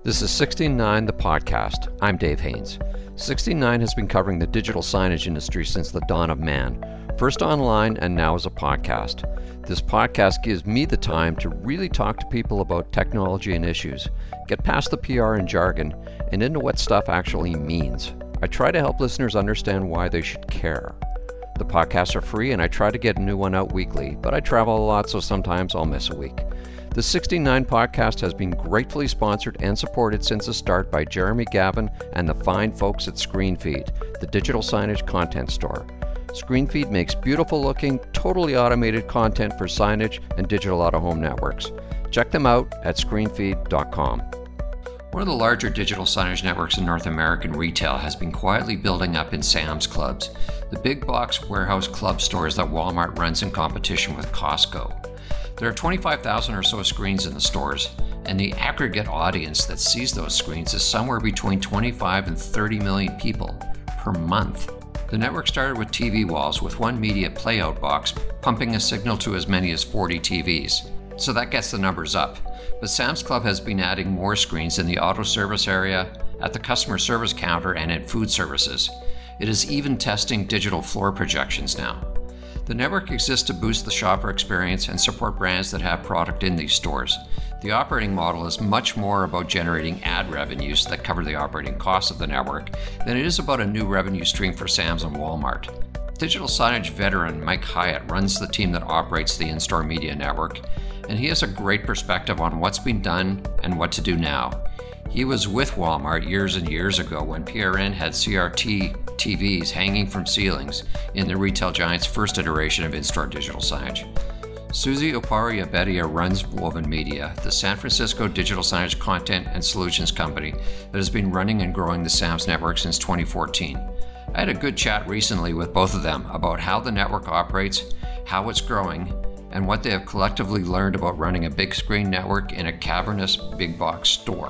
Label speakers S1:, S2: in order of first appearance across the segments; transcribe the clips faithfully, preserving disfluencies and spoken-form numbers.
S1: This is sixty-nine, the podcast. I'm Dave Haynes. sixty-nine has been covering the digital signage industry since the dawn of man, first online and now as a podcast. This podcast gives me the time to really talk to people about technology and issues, get past the P R and jargon, and into what stuff actually means. I try to help listeners understand why they should care. The podcasts are free and I try to get a new one out weekly, but I travel a lot, so sometimes I'll miss a week. The sixty-nine podcast has been gratefully sponsored and supported since the start by Jeremy Gavin and the fine folks at ScreenFeed, the digital signage content store. ScreenFeed makes beautiful looking, totally automated content for signage and digital out-of-home networks. Check them out at screenfeed dot com. One of the larger digital signage networks in North American retail has been quietly building up in Sam's Clubs, the big box warehouse club stores that Walmart runs in competition with Costco. There are twenty-five thousand or so screens in the stores, and the aggregate audience that sees those screens is somewhere between twenty-five and thirty million people per month. The network started with T V walls with one media playout box pumping a signal to as many as forty T Vs. So that gets the numbers up. But Sam's Club has been adding more screens in the auto service area, at the customer service counter, and in food services. It is even testing digital floor projections now. The network exists to boost the shopper experience and support brands that have product in these stores. The operating model is much more about generating ad revenues that cover the operating costs of the network than it is about a new revenue stream for Sam's and Walmart. Digital signage veteran Mike Hyatt runs the team that operates the in-store media network, and he has a great perspective on what's been done and what to do now. He was with Walmart years and years ago when P R N had C R T T Vs hanging from ceilings in the retail giant's first iteration of in-store digital signage. Susie Oparia-Bedia runs Woven Media, the San Francisco digital signage content and solutions company that has been running and growing the Sam's network since twenty fourteen. I had a good chat recently with both of them about how the network operates, how it's growing, and what they have collectively learned about running a big screen network in a cavernous big box store.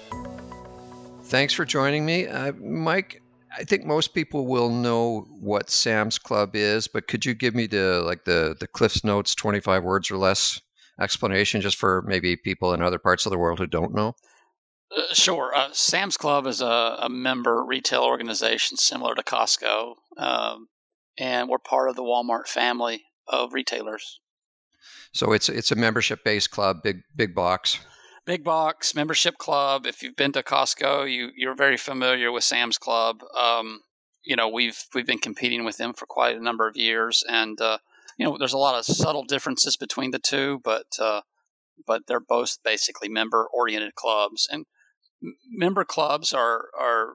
S1: Thanks for joining me. Uh, Mike, I think most people will know what Sam's Club is, but could you give me the like the, the Cliff's Notes twenty-five words or less explanation just for maybe people in other parts of the world who don't know?
S2: Uh, sure. Uh, Sam's Club is a, a member retail organization similar to Costco, um, and we're part of the Walmart family of retailers.
S1: So it's it's a membership-based club, big big box.
S2: Big box membership club. If you've been to Costco, you you're very familiar with Sam's Club. Um, you know we've we've been competing with them for quite a number of years, and uh, you know there's a lot of subtle differences between the two, but uh, but they're both basically member-oriented clubs, and m- member clubs are are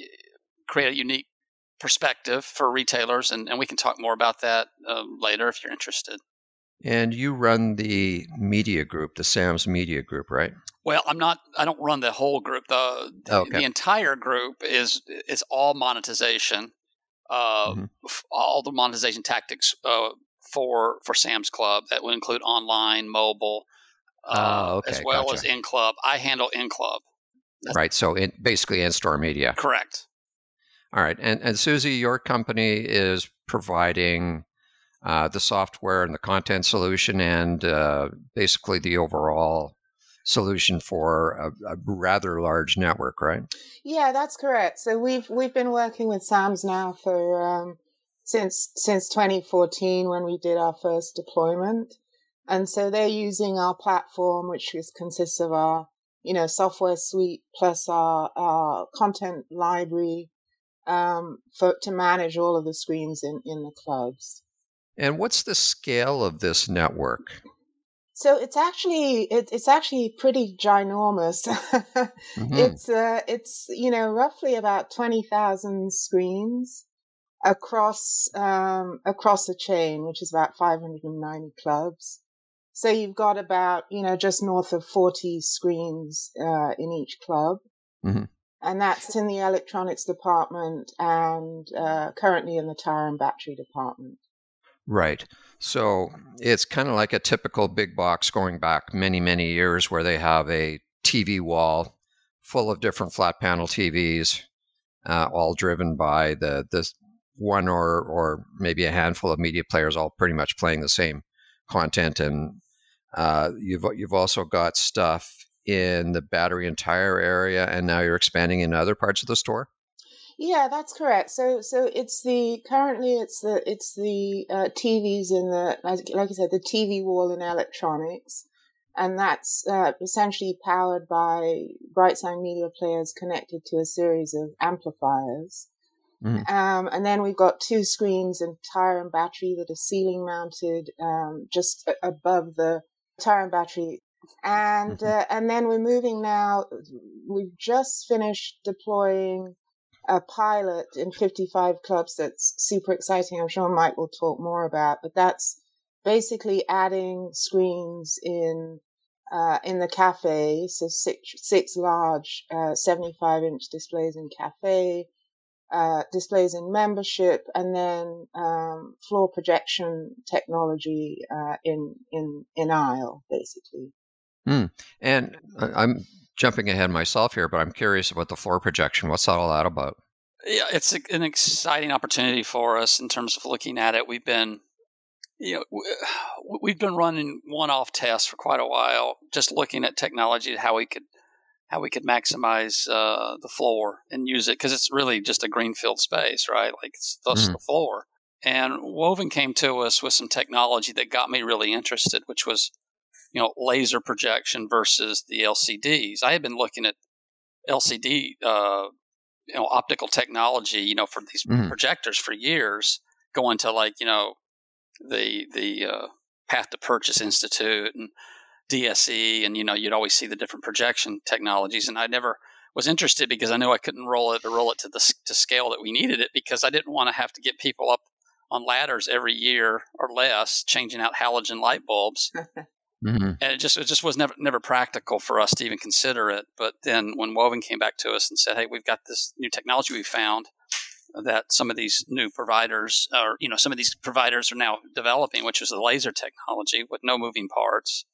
S2: create a unique perspective for retailers, and, and we can talk more about that uh, later if you're interested.
S1: And you run the media group, the Sam's Media Group, right?
S2: Well, I'm not. I don't run the whole group. The the,
S1: Okay.
S2: the entire group is is all monetization, uh,
S1: Mm-hmm.
S2: f- all the monetization tactics uh, for for Sam's Club. That would include online, mobile, uh,
S1: Oh, okay,
S2: as well
S1: gotcha.
S2: as in club. I handle in club.
S1: Right. So in, basically in-store media.
S2: Correct.
S1: All right. And and Susie, your company is providing uh, the software and the content solution and uh, basically the overall solution for a, a rather large network, right?
S3: Yeah, that's correct. So we've we've been working with Sam's now for um, since since twenty fourteen when we did our first deployment, and so they're using our platform, which is, consists of our you know software suite plus our, our content library um, for to manage all of the screens in, in the clubs.
S1: And what's the scale of this network?
S3: So it's actually it, it's actually pretty ginormous.
S1: Mm-hmm.
S3: It's uh, it's you know roughly about twenty thousand screens across um, across the chain, which is about five hundred ninety clubs. So you've got about you know just north of forty screens uh, in each club,
S1: Mm-hmm.
S3: and that's in the electronics department and uh, currently in the tire and battery department.
S1: Right. So it's kind of like a typical big box going back many, many years where they have a T V wall full of different flat panel T Vs, uh, all driven by the this one or or maybe a handful of media players, all pretty much playing the same content. And uh, you've you've also got stuff in the battery and tire area, and now you're expanding in other parts of the store?
S3: Yeah, that's correct. So, so it's the currently it's the it's the uh, T Vs in the like, like I said, the T V wall in electronics, and that's uh, essentially powered by Brightside media players connected to a series of amplifiers. Mm. Um, and then we've got two screens and tire and battery that are ceiling mounted, um, just a- above the tire and battery. And uh, and then we're moving now. We've just finished deploying a pilot in fifty-five clubs that's super exciting. I'm sure Mike will talk more about, but that's basically adding screens in uh, in the cafe. So six six large uh, seventy-five inch displays in cafe, uh, displays in membership, and then um, floor projection technology uh, in in in aisle, basically.
S1: Mm. And I'm jumping ahead myself here, but I'm curious about the floor projection. What's all that about?
S2: Yeah, it's a, an exciting opportunity for us in terms of looking at it. We've been, you know, we've been running one-off tests for quite a while, just looking at technology, how we could, how we could maximize uh, the floor and use it, because it's really just a greenfield space, right? Like it's just mm. the floor. And Woven came to us with some technology that got me really interested, which was, you know, laser projection versus the L C Ds. I had been looking at L C D, uh, you know, optical technology, you know, for these mm. projectors for years, going to like, you know, the the uh, Path to Purchase Institute and D S E, and you know, you'd always see the different projection technologies, and I never was interested because I knew I couldn't roll it or roll it to the to scale that we needed it, because I didn't want to have to get people up on ladders every year or less changing out halogen light bulbs. Mm-hmm. And it just it just was never never practical for us to even consider it. But then when Woven came back to us and said, "Hey, we've got this new technology we found that some of these new providers, or you know, some of these providers are now developing, which is the laser technology with no moving parts,"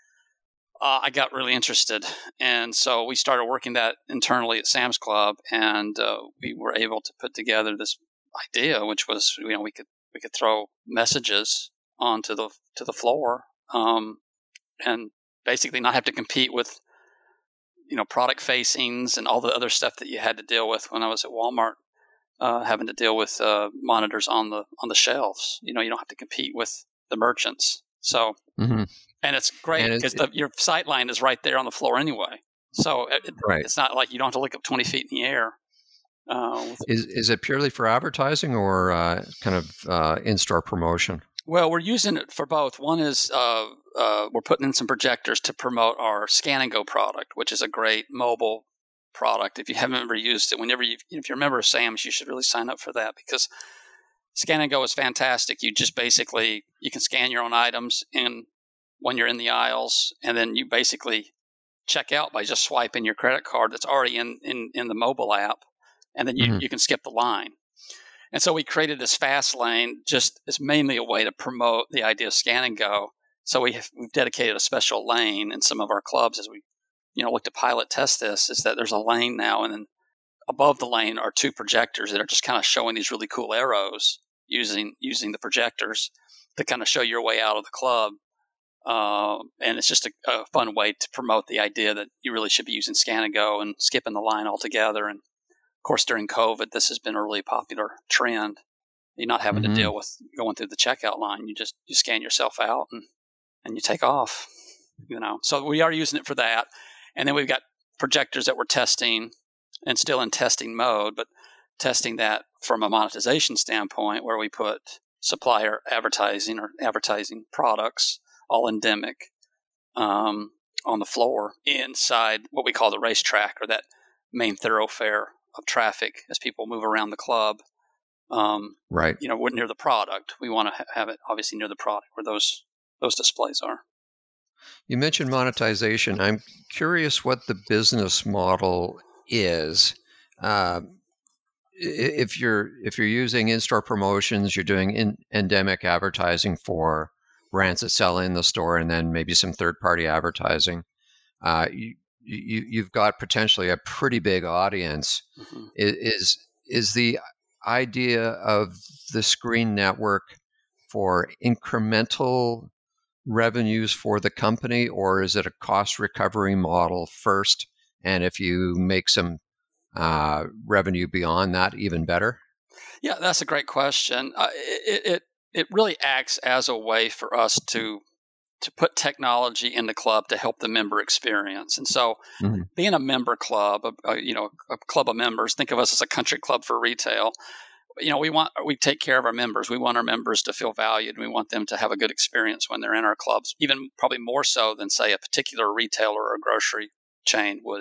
S2: uh, I got really interested, and so we started working that internally at Sam's Club, and uh, we were able to put together this idea, which was, you know, we could we could throw messages onto the to the floor. Um, and basically not have to compete with, you know, product facings and all the other stuff that you had to deal with when I was at Walmart, uh, having to deal with uh, monitors on the on the shelves. You know, you don't have to compete with the merchants. So, mm-hmm. and it's great and because it, your sight line is right there on the floor anyway. So it, right. it's not like you don't have to look up twenty feet in the air.
S1: Uh, is is it purely for advertising or uh, kind of uh, in-store promotion?
S2: Well, we're using it for both. One is uh, uh, we're putting in some projectors to promote our Scan and Go product, which is a great mobile product. If you haven't ever used it, whenever you, if you're a member of Sam's, you should really sign up for that, because Scan and Go is fantastic. You just basically, you can scan your own items in when you're in the aisles, and then you basically check out by just swiping your credit card that's already in, in, in the mobile app, and then you, mm-hmm. you can skip the line. And so we created this fast lane just as mainly a way to promote the idea of Scan and Go. So we have, we've dedicated a special lane in some of our clubs as we, you know, look to pilot test this, is that there's a lane now, and then above the lane are two projectors that are just kind of showing these really cool arrows using using the projectors to kind of show your way out of the club. Uh, and it's just a, a fun way to promote the idea that you really should be using Scan and Go and skipping the line altogether. And of course, during COVID, this has been a really popular trend. You're not having mm-hmm. to deal with going through the checkout line. You just you scan yourself out and, and you take off. You know, so we are using it for that. And then we've got projectors that we're testing and still in testing mode, but testing that from a monetization standpoint, where we put supplier advertising or advertising products, all endemic, um, on the floor inside what we call the racetrack, or that main thoroughfare of traffic as people move around the club. Um,
S1: right.
S2: You know, near the product. We want to ha- have it obviously near the product where those those displays are.
S1: You mentioned monetization. I'm curious what the business model is. Uh, if you're if you're using in-store promotions, you're doing in, endemic advertising for brands that sell in the store, and then maybe some third-party advertising. Uh, you, you you've got potentially a pretty big audience. Mm-hmm. Is is the idea of the screen network for incremental revenues for the company, or is it a cost recovery model first? And if you make some uh, revenue beyond that, even better?
S2: Yeah, that's a great question. Uh, it, it it really acts as a way for us to to put technology in the club to help the member experience. And so, mm-hmm. being a member club, a, a, you know, a club of members, think of us as a country club for retail. You know, we want we take care of our members. We want our members to feel valued. And we want them to have a good experience when they're in our clubs, even probably more so than, say, a particular retailer or a grocery chain would.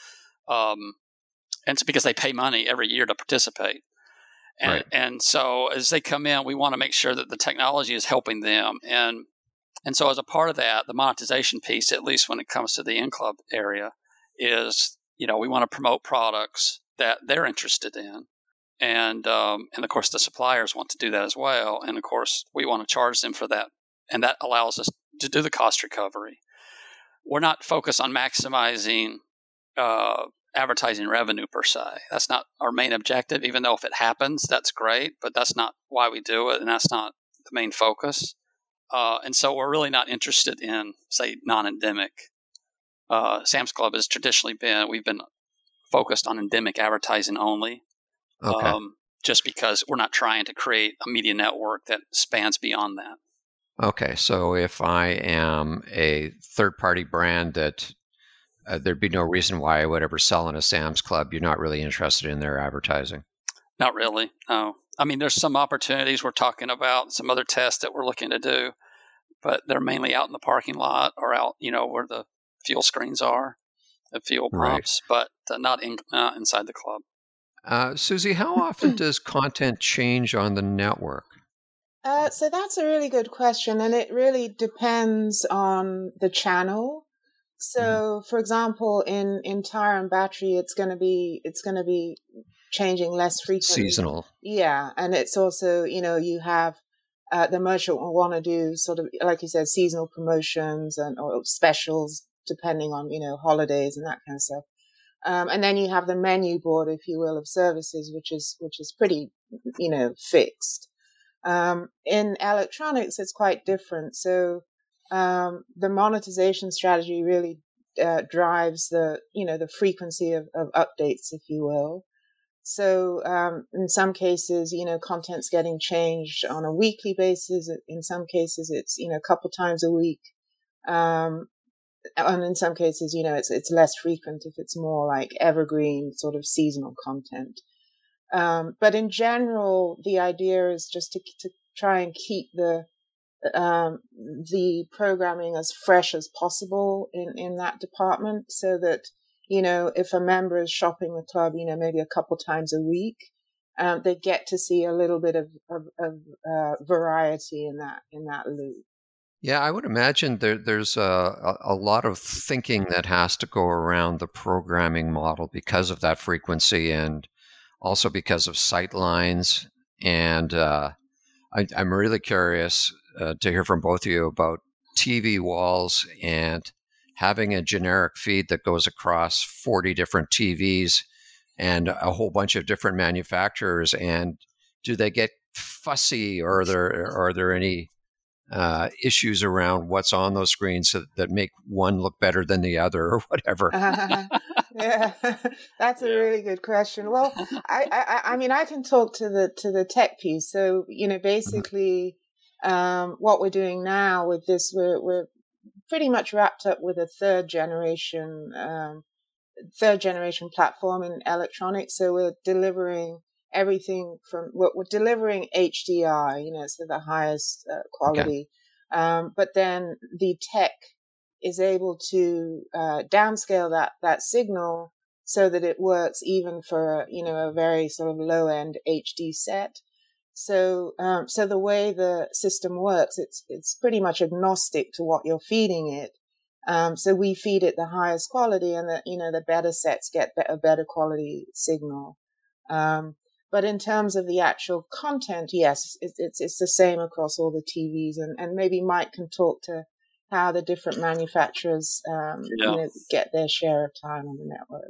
S2: Um, and it's because they pay money every year to participate. And,
S1: right.
S2: and so as they come in, we want to make sure that the technology is helping them. And and so as a part of that, the monetization piece, at least when it comes to the in-club area, is, you know, we want to promote products that they're interested in. And, um, and of course, the suppliers want to do that as well. And, of course, we want to charge them for that. And that allows us to do the cost recovery. We're not focused on maximizing uh, advertising revenue per se. That's not our main objective, even though if it happens, that's great. But that's not why we do it, and that's not the main focus. Uh, and so we're really not interested in, say, non-endemic. Uh, Sam's Club has traditionally been, we've been focused on endemic advertising only.
S1: Okay.
S2: Um, just because we're not trying to create a media network that spans beyond that.
S1: Okay. So if I am a third-party brand that uh, there'd be no reason why I would ever sell in a Sam's Club, you're not really interested in their advertising?
S2: Not really, no. I mean, there's some opportunities we're talking about, some other tests that we're looking to do, but they're mainly out in the parking lot or out, you know, where the fuel screens are, the fuel pumps, right. but uh, not in, uh, inside the club.
S1: Uh, Susie, how often does content change on the network?
S3: Uh, so that's a really good question, and it really depends on the channel. So, mm-hmm. for example, in, in tire and battery, it's going to be it's going to be changing less frequently.
S1: Seasonal.
S3: Yeah, and it's also, you know, you have uh, the merchant will want to do sort of, like you said, seasonal promotions and or specials depending on, you know, holidays and that kind of stuff. Um, and then you have the menu board, if you will, of services, which is which is pretty, you know, fixed. Um, in electronics, it's quite different. So um, the monetization strategy really uh, drives the, you know, the frequency of, of updates, if you will. So um, in some cases, you know, content's getting changed on a weekly basis. In some cases, it's, you know, a couple times a week. Um, and in some cases, you know, it's it's less frequent if it's more like evergreen sort of seasonal content. Um, but in general, the idea is just to to try and keep the um, the programming as fresh as possible in, in that department, so that, you know, if a member is shopping the club, you know, maybe a couple times a week, um, they get to see a little bit of, of, of uh, variety in that in that loop.
S1: Yeah, I would imagine there, there's a, a lot of thinking that has to go around the programming model because of that frequency and also because of sight lines. And uh, I, I'm really curious uh, to hear from both of you about T V walls and having a generic feed that goes across forty different T Vs and a whole bunch of different manufacturers. And do they get fussy, or are there, are there any uh, issues around what's on those screens that, that make one look better than the other or whatever?
S3: Uh, yeah, that's a really good question. Well, I, I, I mean, I can talk to the to the tech piece. So, you know, basically, um, what we're doing now with this, we're we're pretty much wrapped up with a third generation um, third generation platform in electronics. So we're delivering everything from what we're, we're delivering H D R, you know, so the highest uh, quality. Okay. Um, but then the tech is able to uh, downscale that that signal so that it works even for, you know, a very sort of low end H D set. So um, so the way the system works, it's it's pretty much agnostic to what you're feeding it. Um, so we feed it the highest quality, and the, you know, the better sets get a better quality signal. Um, but in terms of the actual content, yes, it, it's it's the same across all the T Vs, and, and maybe Mike can talk to how the different manufacturers, um, yeah. you know, get their share of time on the network.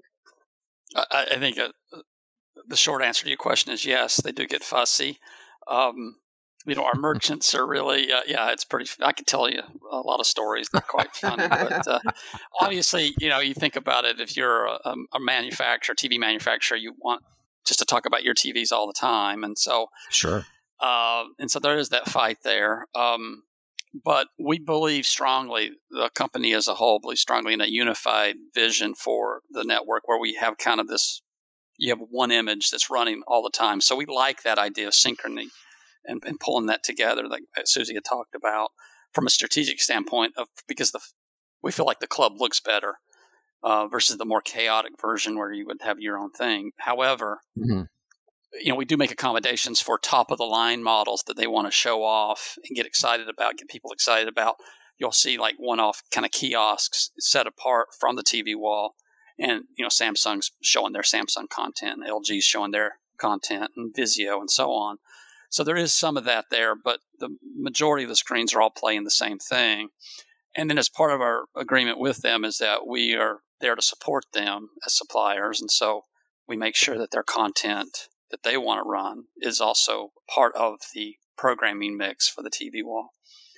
S2: I, I think uh, the short answer to your question is yes, they do get fussy. Um, you know, our merchants are really, uh, yeah, it's pretty, I could tell you a lot of stories. They're quite funny. But uh, obviously, you know, you think about it, if you're a, a manufacturer, T V manufacturer, you want just to talk about your T Vs all the time. And so,
S1: Sure.
S2: uh, and so there is that fight there. Um, but we believe strongly, the company as a whole believes strongly in a unified vision for the network where we have kind of this, you have one image that's running all the time. So we like that idea of synchrony. And, and pulling that together, like Susie had talked about, from a strategic standpoint, of because the we feel like the club looks better uh, versus the more chaotic version where you would have your own thing. However, mm-hmm. you know, we do make accommodations for top of the line models that they want to show off and get excited about, get people excited about. You'll see like one-off kind of kiosks set apart from the T V wall, and you know, Samsung's showing their Samsung content, L G's showing their content, and Vizio, and so on. So there is some of that there, but the majority of the screens are all playing the same thing. And then as part of our agreement with them is that we are there to support them as suppliers. And so we make sure that their content that they want to run is also part of the programming mix for the T V wall.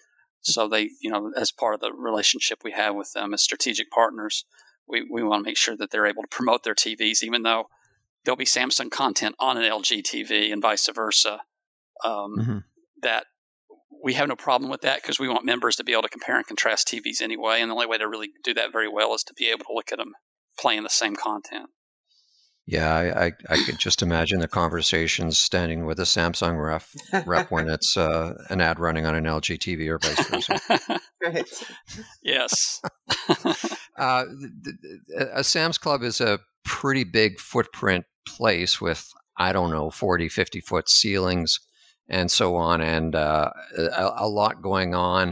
S2: So they, you know, as part of the relationship we have with them as strategic partners, we, we want to make sure that they're able to promote their T Vs, even though there'll be Samsung content on an L G T V and vice versa. Um, mm-hmm. That we have no problem with that because we want members to be able to compare and contrast T Vs anyway. And the only way to really do that very well is to be able to look at them playing the same content.
S1: Yeah, I, I, I could just imagine the conversations standing with a Samsung rep, rep when it's uh, an ad running on an L G T V or vice versa.
S3: Right.
S2: Yes.
S1: uh, a Sam's Club is a pretty big footprint place with, I don't know, forty, fifty foot ceilings and so on, and uh, a, a lot going on.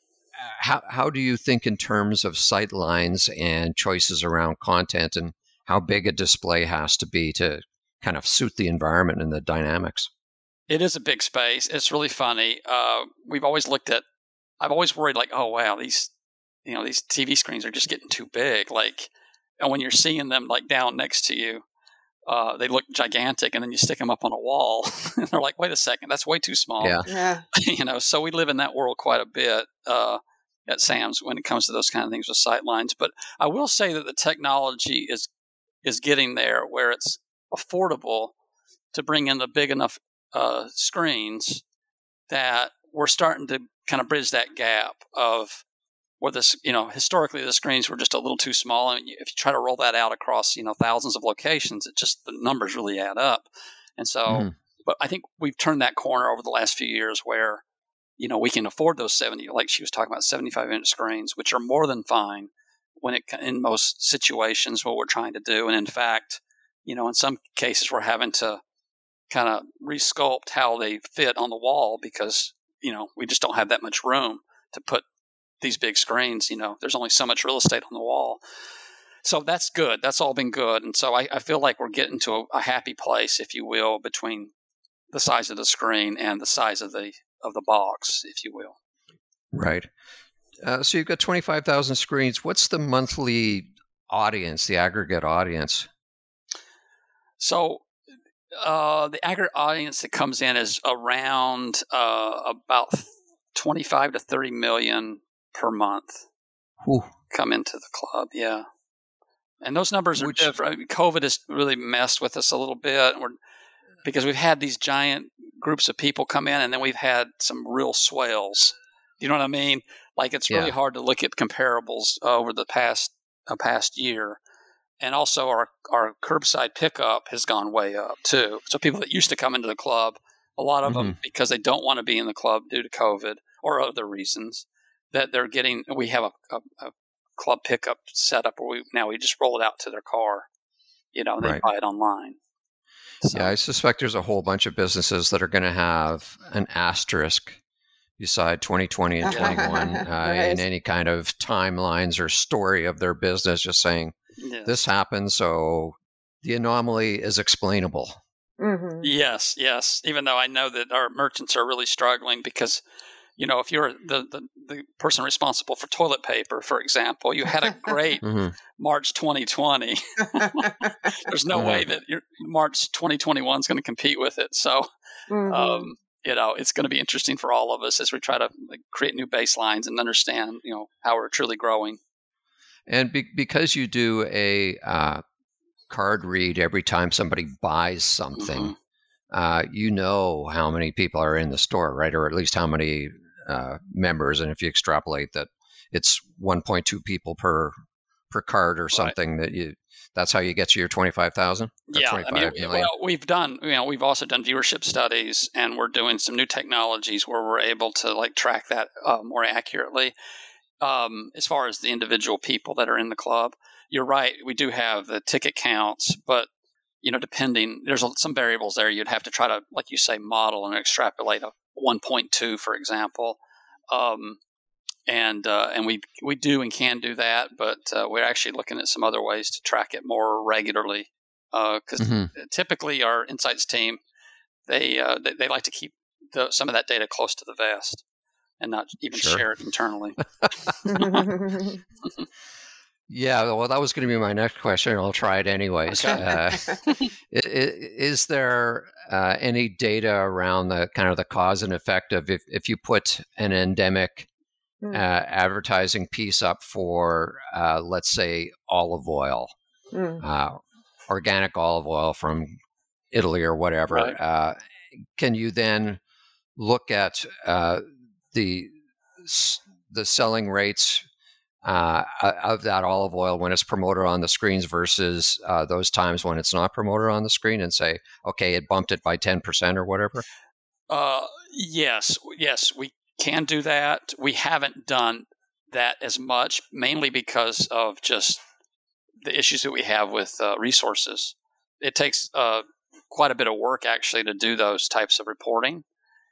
S1: How how do you think in terms of sight lines and choices around content, and how big a display has to be to kind of suit the environment and the dynamics?
S2: It is a big space. It's really funny. Uh, we've always looked at, I've always worried like, oh, wow, these, you know, these T V screens are just getting too big. Like, and when you're seeing them like down next to you, Uh, they look gigantic, and then you stick them up on a wall, and they're like, "Wait a second, that's way too small."
S1: Yeah,
S3: yeah.
S2: You know. So we live in that world quite a bit uh, at Sam's when it comes to those kind of things with sight lines. But I will say that the technology is is getting there where it's affordable to bring in the big enough uh, screens that we're starting to kind of bridge that gap of where this, you know, historically the screens were just a little too small. And if you try to roll that out across, you know, thousands of locations, it just, the numbers really add up. And so, mm-hmm. but I think we've turned that corner over the last few years where, you know, we can afford those seventy, like she was talking about, seventy-five inch screens, which are more than fine when it, in most situations, what we're trying to do. And in fact, you know, in some cases we're having to kind of resculpt how they fit on the wall because, you know, we just don't have that much room to put these big screens. You know, there's only so much real estate on the wall. So that's good. That's all been good. And so I, I feel like we're getting to a, a happy place, if you will, between the size of the screen and the size of the of the box, if you will.
S1: Right. Uh, so you've got twenty-five thousand screens. What's the monthly audience, the aggregate audience?
S2: So uh, the aggregate audience that comes in is around uh, about twenty-five to thirty million per month.
S1: Whew.
S2: Come into the club. Yeah. And those numbers are
S1: Which,
S2: different. I mean, COVID has really messed with us a little bit. We're, because we've had these giant groups of people come in, and then we've had some real swales. You know what I mean? Like, it's really yeah. hard to look at comparables uh, over the past uh, past year. And also our, our curbside pickup has gone way up too. So people that used to come into the club, a lot of mm-hmm. them, because they don't want to be in the club due to COVID or other reasons, that they're getting, we have a, a, a club pickup set up where we, now we just roll it out to their car, you know, and they
S1: right.
S2: buy it online. So.
S1: Yeah, I suspect there's a whole bunch of businesses that are going to have an asterisk beside twenty twenty and twenty-one uh, right. in any kind of timelines or story of their business, just saying, yes. this happened, so the anomaly is explainable.
S3: Mm-hmm.
S2: Yes, yes. Even though I know that our merchants are really struggling because, you know, if you're the, the, the person responsible for toilet paper, for example, you had a great mm-hmm. March twenty twenty. There's no mm-hmm. way that your March twenty twenty-one is going to compete with it. So,
S3: mm-hmm.
S2: um, you know, it's going to be interesting for all of us as we try to like, create new baselines and understand, you know, how we're truly growing.
S1: And be- because you do a uh, card read every time somebody buys something, mm-hmm. uh, you know how many people are in the store, right? Or at least how many uh, members. And if you extrapolate that, it's one point two people per per card or something, right. that you. That's how you get to your twenty-five thousand?
S2: Yeah, I mean, well, we've done, you know, we've also done viewership studies, and we're doing some new technologies where we're able to like track that uh, more accurately. Um, as far as the individual people that are in the club, you're right. We do have the ticket counts, but you know, depending, there's some variables there. You'd have to try to, like you say, model and extrapolate a one point two, for example. Um, And uh, and we we do and can do that, but uh, we're actually looking at some other ways to track it more regularly. Because uh, mm-hmm. typically our insights team, they uh, they, they like to keep the, some of that data close to the vest and not even sure. share it internally.
S1: Yeah, well, that was going to be my next question. I'll try it anyways.
S2: Okay.
S1: Uh, is there uh, any data around the kind of the cause and effect of if, if you put an endemic Uh, advertising piece up for, uh, let's say, olive oil, mm. uh, organic olive oil from Italy or whatever. Right. Uh, can you then look at uh, the the selling rates uh, of that olive oil when it's promoted on the screens versus uh, those times when it's not promoted on the screen and say, okay, it bumped it by ten percent or whatever?
S2: Uh, yes, yes, we can do that. We haven't done that as much, mainly because of just the issues that we have with uh, resources. It takes uh, quite a bit of work actually to do those types of reporting,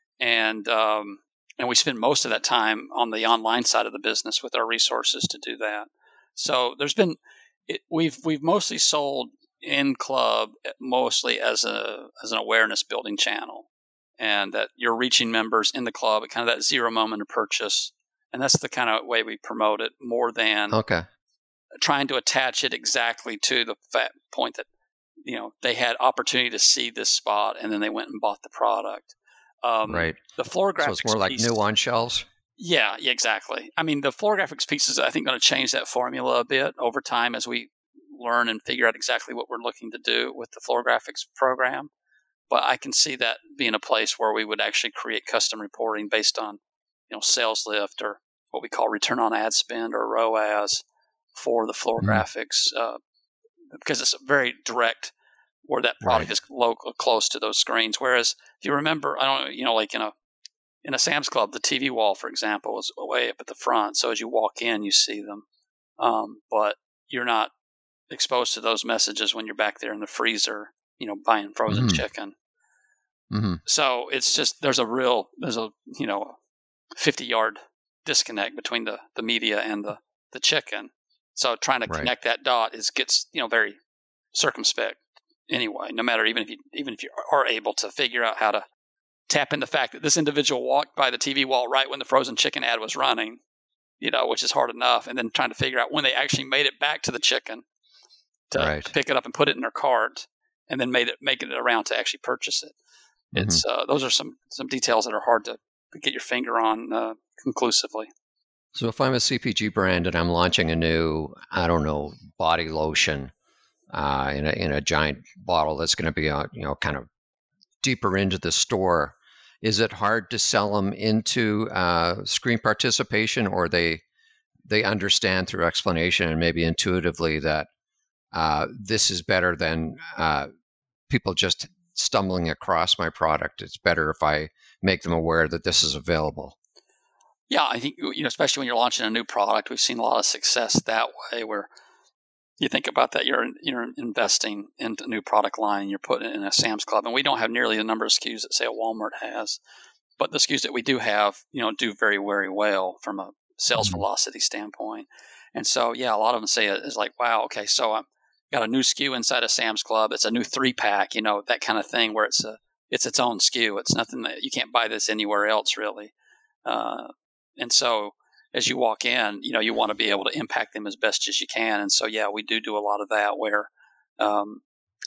S2: and um, and we spend most of that time on the online side of the business with our resources to do that. So there's been it, we've we've mostly sold in club mostly as a as an awareness building channel. And that you're reaching members in the club at kind of that zero moment of purchase. And that's the kind of way we promote it more than
S1: okay.
S2: trying to attach it exactly to the fact point that, you know, they had opportunity to see this spot and then they went and bought the product. Um,
S1: right.
S2: The floor graphics
S1: So it's more like
S2: piece,
S1: new on shelves?
S2: Yeah, yeah, exactly. I mean, the floor graphics piece is, I think, going to change that formula a bit over time as we learn and figure out exactly what we're looking to do with the floor graphics program. But I can see that being a place where we would actually create custom reporting based on, you know, sales lift or what we call return on ad spend or R O A S for the floor mm-hmm. graphics, uh, because it's very direct where that product right. is local, close to those screens. Whereas if you remember, I don't know, you know, like in a in a Sam's Club, the T V wall, for example, is way up at the front. So as you walk in, you see them, um, but you're not exposed to those messages when you're back there in the freezer, you know, buying frozen mm-hmm. chicken.
S1: Mm-hmm.
S2: So it's just, there's a real, there's a, you know, fifty yard disconnect between the, the media and the, the chicken. So trying to right. connect that dot is gets, you know, very circumspect anyway, no matter, even if you, even if you are able to figure out how to tap in the fact that this individual walked by the T V wall right when the frozen chicken ad was running, you know, which is hard enough. And then trying to figure out when they actually made it back to the chicken to, right. to pick it up and put it in their cart and then made it, make it around to actually purchase it. It's uh, those are some some details that are hard to get your finger on uh, conclusively.
S1: So if I'm a C P G brand and I'm launching a new, I don't know, body lotion uh, in a in a giant bottle that's going to be uh, you know kind of deeper into the store, is it hard to sell them into uh, screen participation, or they they understand through explanation and maybe intuitively that uh, this is better than uh, people just stumbling across my product? It's better if I make them aware that this is available.
S2: Yeah, I think, you know, especially when you're launching a new product, we've seen a lot of success that way where you think about that, you're you're investing into a new product line and you're putting it in a Sam's Club. And we don't have nearly the number of S K Us that, say, a Walmart has. But the S K Us that we do have, you know, do very, very well from a sales mm-hmm. velocity standpoint. And so, yeah, a lot of them say it is like, wow, okay, so I'm got a new S K U inside of Sam's Club. It's a new three pack, you know, that kind of thing where it's a, it's its own S K U. It's nothing that you can't buy this anywhere else really. Uh, and so as you walk in, you know, you want to be able to impact them as best as you can. And so, yeah, we do do a lot of that where, um,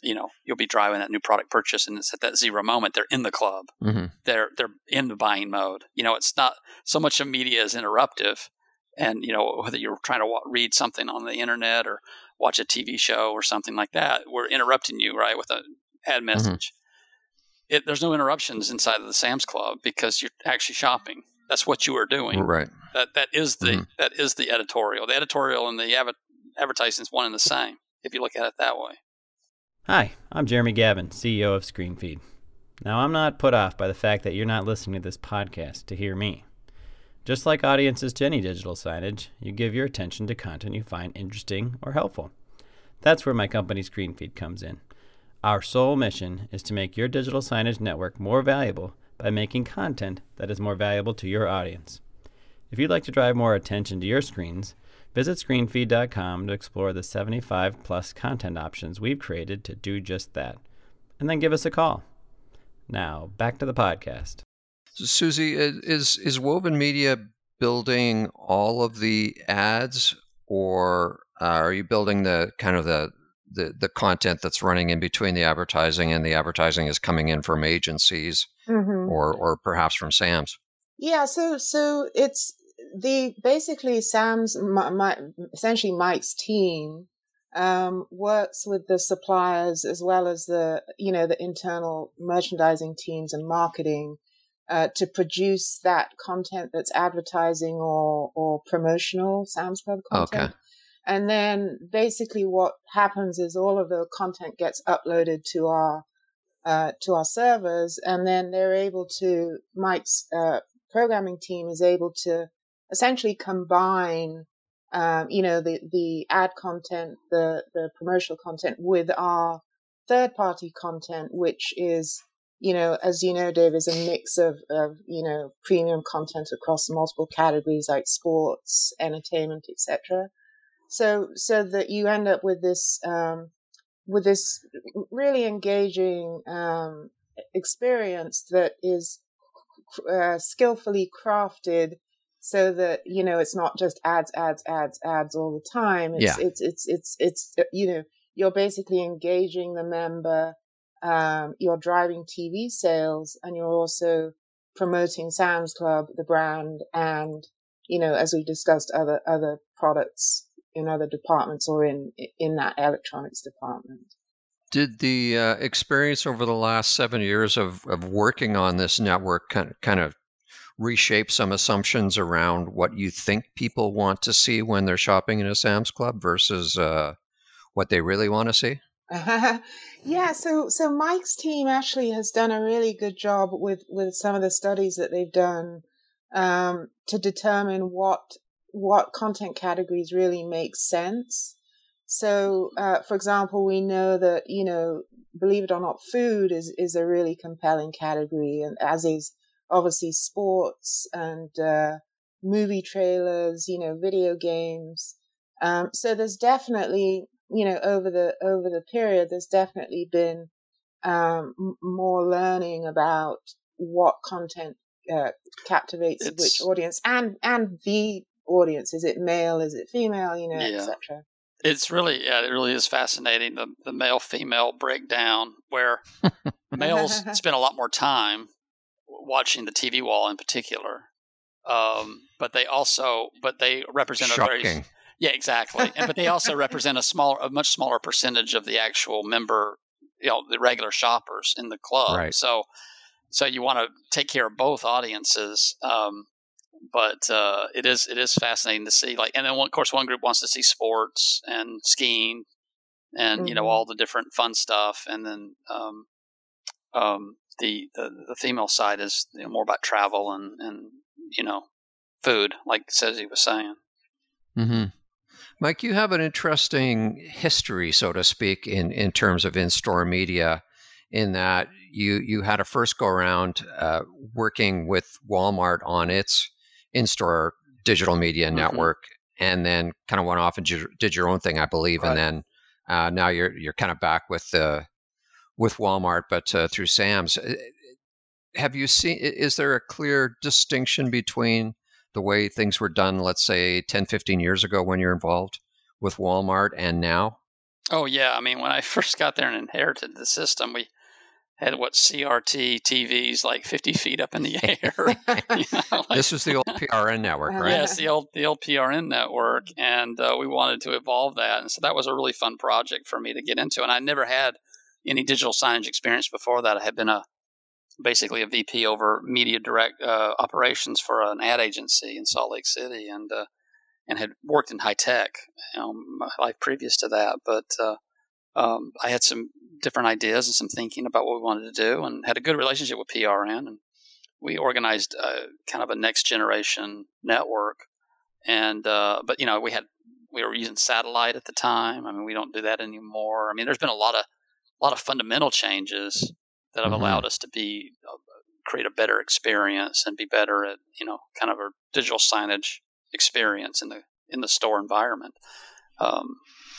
S2: you know, you'll be driving that new product purchase, and it's at that zero moment, they're in the club.
S1: Mm-hmm.
S2: They're they're in the buying mode. You know, it's not so much of media is interruptive, and you know, whether you're trying to wa- read something on the internet or watch a T V show or something like that, we're interrupting you, right, with an ad message. Mm-hmm. It, there's no interruptions inside of the Sam's Club because you're actually shopping. That's what you are doing.
S1: Right.
S2: That that is the mm-hmm. that is the editorial. The editorial and the av- advertising is one and the same if you look at it that way.
S4: Hi, I'm Jeremy Gavin, C E O of ScreenFeed. Now, I'm not put off by the fact that you're not listening to this podcast to hear me. Just like audiences to any digital signage, you give your attention to content you find interesting or helpful. That's where my company ScreenFeed comes in. Our sole mission is to make your digital signage network more valuable by making content that is more valuable to your audience. If you'd like to drive more attention to your screens, visit screenfeed dot com to explore the seventy-five plus content options we've created to do just that. And then give us a call. Now, back to the podcast.
S1: So, Susie, is is Woven Media building all of the ads, or uh, are you building the kind of the, the the content that's running in between the advertising, and the advertising is coming in from agencies mm-hmm. or or perhaps from Sam's?
S3: Yeah, so so it's the basically Sam's my, my, essentially Mike's team um, works with the suppliers as well as the you know the internal merchandising teams and marketing uh, to produce that content that's advertising or or promotional Sam's Club content.
S1: Okay.
S3: And then basically what happens is all of the content gets uploaded to our uh, to our servers, and then they're able to Mike's uh, programming team is able to essentially combine, um, you know, the, the ad content, the, the promotional content with our third party content, which is, you know, as you know, Dave, is a mix of, of, you know, premium content across multiple categories like sports, entertainment, et cetera. So, so that you end up with this, um, with this really engaging, um, experience that is uh, skillfully crafted so that, you know, it's not just ads, ads, ads, ads all the time. It's,
S1: yeah.
S3: it's, it's, it's, it's, you know, you're basically engaging the member. Um, you're driving T V sales, and you're also promoting Sam's Club, the brand, and, you know, as we discussed, other, other products in other departments or in, in that electronics department.
S1: Did the uh, experience over the last seven years of, of working on this network kind of, kind of reshape some assumptions around what you think people want to see when they're shopping in a Sam's Club versus uh, what they really want to see?
S3: Uh, yeah, so so Mike's team actually has done a really good job with, with some of the studies that they've done um, to determine what what content categories really make sense. So, uh, for example, we know that, you know, believe it or not, food is, is a really compelling category, and as is obviously sports and uh, movie trailers, you know, video games. Um, so there's definitely, you know, over the over the period, there's definitely been um, m- more learning about what content uh, captivates it's, which audience, and and the audience. Is it male? Is it female? You know, yeah. et cetera.
S2: It's really, yeah, it really is fascinating, the, the male-female breakdown, where males spend a lot more time watching the T V wall in particular, um, but they also, but they represent
S1: Shocking.
S2: a very, yeah, exactly, and but they also represent a smaller, a much smaller percentage of the actual member, you know, the regular shoppers in the club.
S1: Right.
S2: So, so you want to take care of both audiences. Um, But uh, it is it is fascinating to see, like, and then one, of course one group wants to see sports and skiing, and mm-hmm. you know, all the different fun stuff, and then um, um, the, the the female side is, you know, more about travel and, and you know, food, like Susie was saying.
S1: Mm-hmm. Mike, you have an interesting history, so to speak, in, in terms of in-store media, in that you you had a first go around uh, working with Walmart on its in-store digital media mm-hmm. network, and then kind of went off and did your own thing, I believe, right. and then uh, now you're you're kind of back with uh, with Walmart, but uh, through Sam's. Have you seen? Is there a clear distinction between the way things were done, let's say ten, fifteen years ago when you're involved with Walmart, and now?
S2: Oh, yeah. I mean, when I first got there and inherited the system, we had what C R T T Vs like fifty feet up in the air. you know, like,
S1: This was the old P R N network, right?
S2: Yes, the old the old P R N network, and uh, we wanted to evolve that, and so that was a really fun project for me to get into. And I never had any digital signage experience before that. I had been a basically a V P over media direct uh, operations for an ad agency in Salt Lake City, and uh, and had worked in high tech you know, my life previous to that. But uh, um, I had some different ideas and some thinking about what we wanted to do, and had a good relationship with P R N. And we organized uh, kind of a next generation network. And uh, but you know we had we were using satellite at the time. I mean, we don't do that anymore. I mean, there's been a lot of a lot of fundamental changes that have
S1: Mm-hmm.
S2: allowed us to be uh, create a better experience and be better at you know kind of a digital signage experience in the in the store environment. Um,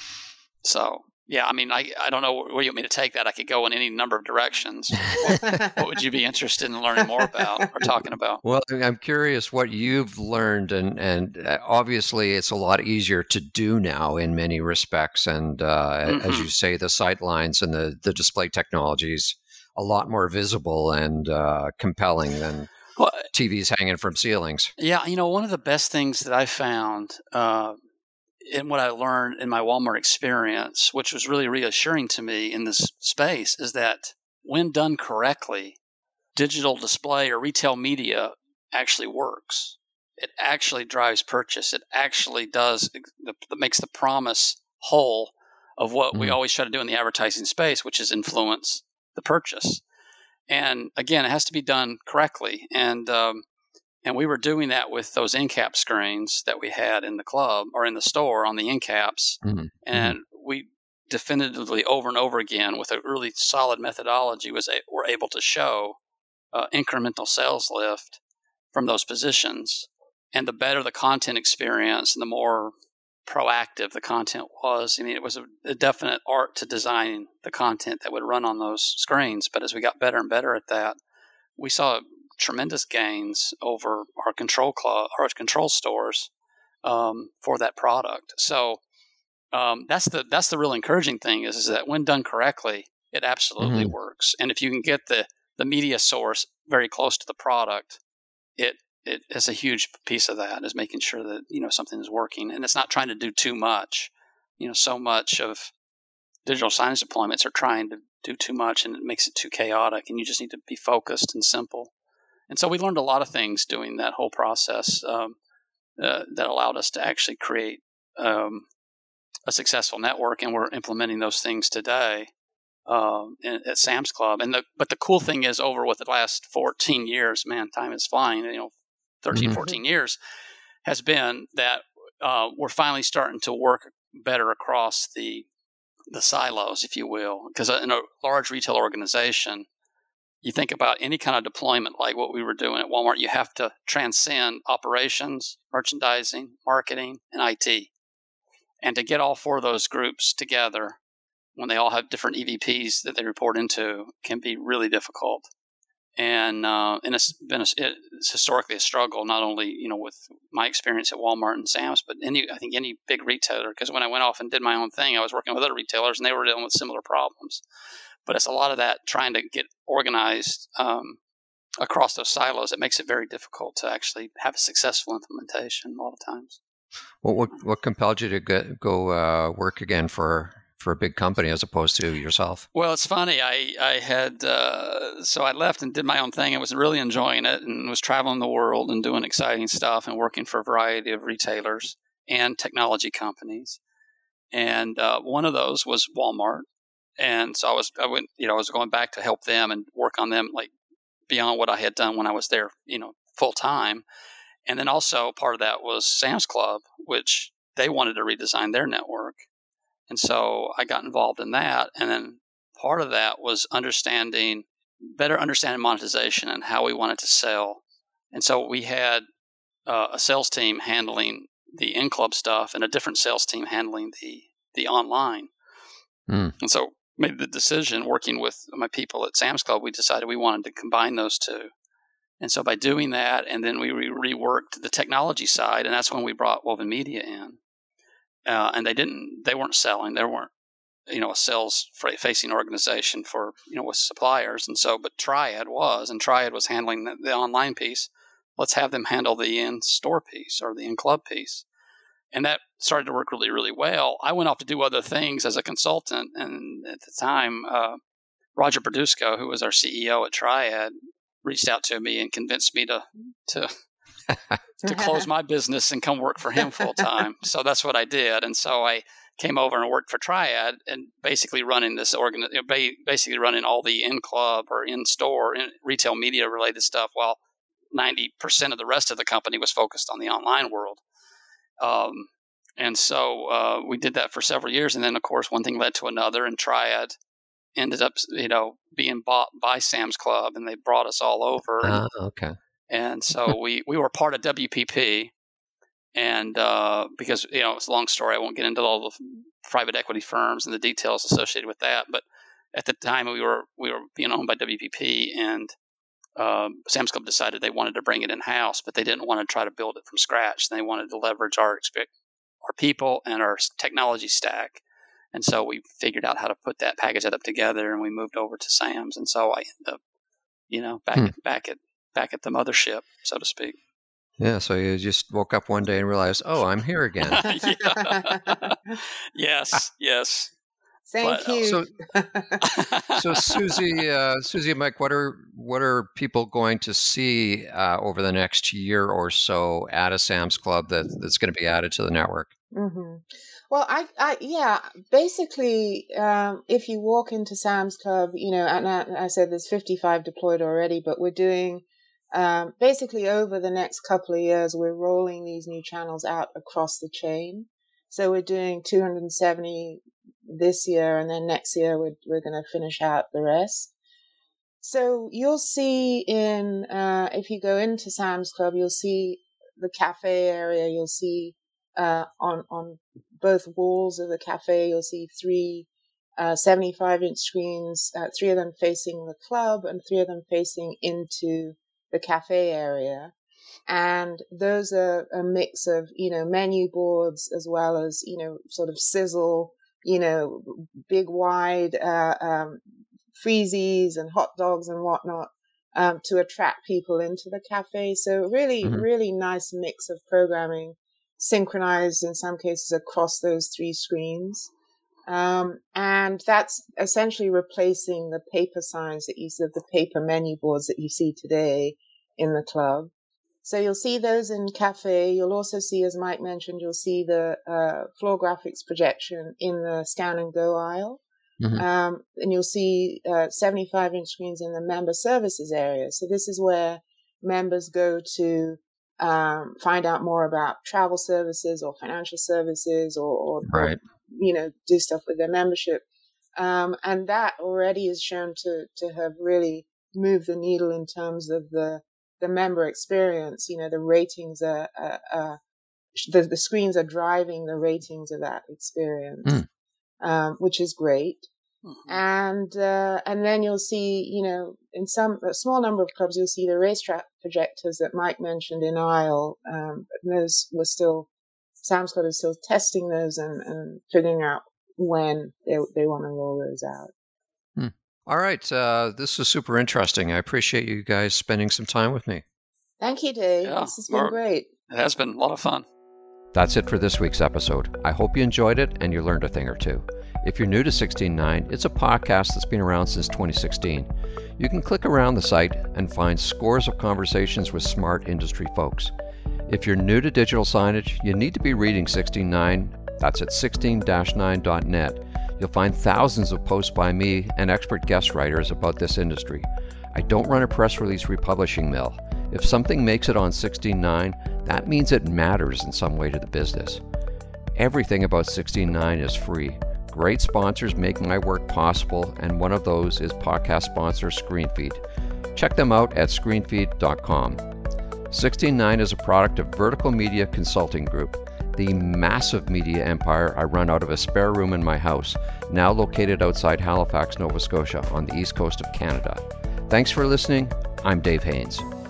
S2: so yeah, I mean, I I don't know where you want me to take that. I could go in any number of directions. What, what would you be interested in learning more about or talking about?
S1: Well, I'm curious what you've learned, and and uh, obviously it's a lot easier to do now in many respects. And uh,
S2: Mm-hmm.
S1: as you say, the sight lines and the the display technologies a lot more visible and uh, compelling than
S2: Well,
S1: T Vs hanging from ceilings.
S2: yeah, you know, one of the best things that I found uh, in what I learned in my Walmart experience, which was really reassuring to me in this space, is that when done correctly, digital display or retail media actually works. It actually drives purchase. It actually does, it makes the promise whole of what mm. we always try to do in the advertising space, which is influence the purchase. And again, it has to be done correctly. And um, and we were doing that with those end cap screens that we had in the club or in the store on the end caps.
S1: Mm-hmm.
S2: And mm-hmm. we definitively over and over again with a really solid methodology was a, were able to show uh, incremental sales lift from those positions. And the better the content experience and the more proactive the content was. I mean, it was a, a definite art to design the content that would run on those screens. But as we got better and better at that, we saw tremendous gains over our control club, our control stores um, for that product. So um, that's the that's the real encouraging thing is, is that when done correctly, it absolutely mm-hmm. works. And if you can get the the media source very close to the product, it it is a huge piece of that is making sure that you know something is working, and it's not trying to do too much. You know, so much of digital signage deployments are trying to do too much, and it makes it too chaotic. And you just need to be focused and simple. And so we learned a lot of things doing that whole process um, uh, that allowed us to actually create um, a successful network, and we're implementing those things today uh, in, at Sam's Club. And the, but the cool thing is, over with the last fourteen years, man, time is flying. You know, thirteen, mm-hmm. fourteen years has been that uh, we're finally starting to work better across the the silos, if you will, because in a large retail organization, you think about any kind of deployment like what we were doing at Walmart, you have to transcend operations, merchandising, marketing, and I T. And to get all four of those groups together when they all have different E V Ps that they report into can be really difficult. And uh, and it's been a, it's historically a struggle, not only you know with my experience at Walmart and Sam's, but any I think any big retailer. Because when I went off and did my own thing, I was working with other retailers, and they were dealing with similar problems. But it's a lot of that trying to get organized um, across those silos that makes it very difficult to actually have a successful implementation a lot of times.
S1: Well, what what compelled you to get, go uh, work again for for a big company as opposed to yourself?
S2: Well, it's funny. I I had uh, so I left and did my own thing. I was really enjoying it and was traveling the world and doing exciting stuff and working for a variety of retailers and technology companies. And uh, one of those was Walmart. And so I was, I went, you know, I was going back to help them and work on them like beyond what I had done when I was there, you know, full time. And then also part of that was Sam's Club, which they wanted to redesign their network. And so I got involved in that. And then part of that was understanding, better understanding monetization and how we wanted to sell. And so we had uh, a sales team handling the in-club stuff and a different sales team handling the, the online. Mm. And so made the decision working with my people at Sam's Club, we decided we wanted to combine those two. And so by doing that, and then we re- reworked the technology side, and that's when we brought Woven Media in. Uh, and they didn't, they weren't selling, they weren't, you know, a sales facing organization for, you know, with suppliers. And so, but Triad was, and Triad was handling the, the online piece. Let's have them handle the in-store piece or the in-club piece. And that started to work really, really well. I went off to do other things as a consultant. And at the time, uh, Roger Berdusco, who was our C E O at Triad, reached out to me and convinced me to to to close my business and come work for him full time. So that's what I did. And so I came over and worked for Triad and basically running this organ, basically running all the in-club or in-store in retail media related stuff, while ninety percent of the rest of the company was focused on the online world. Um, and so uh, we did that for several years. And then, of course, one thing led to another, and Triad ended up, you know, being bought by Sam's Club, and they brought us all over.
S1: Uh,
S2: and,
S1: okay.
S2: And so we, we were part of W P P. And uh, because, you know, it's a long story, I won't get into all the private equity firms and the details associated with that. But at the time, we were we were being owned by W P P, and um, Sam's Club decided they wanted to bring it in-house, but they didn't want to try to build it from scratch. They wanted to leverage our our people and our technology stack. And so we figured out how to put that, package that up together, and we moved over to Sam's. And so I ended up, you know, back
S1: hmm.
S2: at, back at back at the mothership, so to speak.
S1: Yeah, so you just woke up one day and realized, oh, I'm here again.
S2: yes, yes.
S3: Thank
S2: but,
S3: you.
S1: So, so Susie, uh, Susie and Mike, what are what are people going to see uh, over the next year or so at a Sam's Club that, that's going to be added to the network?
S3: Mm-hmm. Well, I, I, yeah, basically, um, if you walk into Sam's Club, you know, and I, I said there's fifty-five deployed already, but we're doing, um, basically over the next couple of years, we're rolling these new channels out across the chain. So we're doing two hundred seventy this year, and then next year we're, we're going to finish out the rest. So you'll see in, uh, if you go into Sam's Club, you'll see the cafe area, you'll see Uh, on on both walls of the cafe, you'll see three uh, seventy-five inch screens, uh, three of them facing the club and three of them facing into the cafe area. And those are a mix of, you know, menu boards as well as, you know, sort of sizzle, you know, big wide uh, um, freezies and hot dogs and whatnot um, to attract people into the cafe. So really, mm-hmm. really nice mix of programming, synchronized in some cases across those three screens. Um, and that's essentially replacing the paper signs that you see, the paper menu boards that you see today in the club. So you'll see those in cafe. You'll also see, as Mike mentioned, you'll see the uh, floor graphics projection in the scan and go aisle. Mm-hmm. Um, and you'll see uh, seventy-five inch screens in the member services area. So this is where members go to Um, find out more about travel services or financial services or, or,
S1: right.
S3: or you know, do stuff with their membership. Um, and that already is shown to, to have really moved the needle in terms of the, the member experience. You know, the ratings are, uh, uh, the, the screens are driving the ratings of that experience, mm. um, which is great. Mm-hmm. And, uh, and then you'll see, you know, in some, a small number of clubs, you'll see the racetrack projectors that Mike mentioned in aisle. Um, but those were still, Sam's Club is still testing those and, and figuring out when they, they want to roll those out.
S1: Hmm. All right. Uh, this is super interesting. I appreciate you guys spending some time with me.
S3: Thank you, Dave. Yeah, this has been great.
S2: It has been a lot of fun.
S1: That's it for this week's episode. I hope you enjoyed it and you learned a thing or two. If you're new to sixteen nine, it's a podcast that's been around since twenty sixteen. You can click around the site and find scores of conversations with smart industry folks. If you're new to digital signage, you need to be reading sixteen nine. That's at sixteen dash nine dot net. You'll find thousands of posts by me and expert guest writers about this industry. I don't run a press release republishing mill. If something makes it on sixteen nine, that means it matters in some way to the business. Everything about sixteen nine is free. Great sponsors make my work possible, and one of those is podcast sponsor ScreenFeed. Check them out at screenfeed dot com. sixteen nine is a product of Vertical Media Consulting Group, the massive media empire I run out of a spare room in my house, now located outside Halifax, Nova Scotia, on the east coast of Canada. Thanks for listening. I'm Dave Haynes.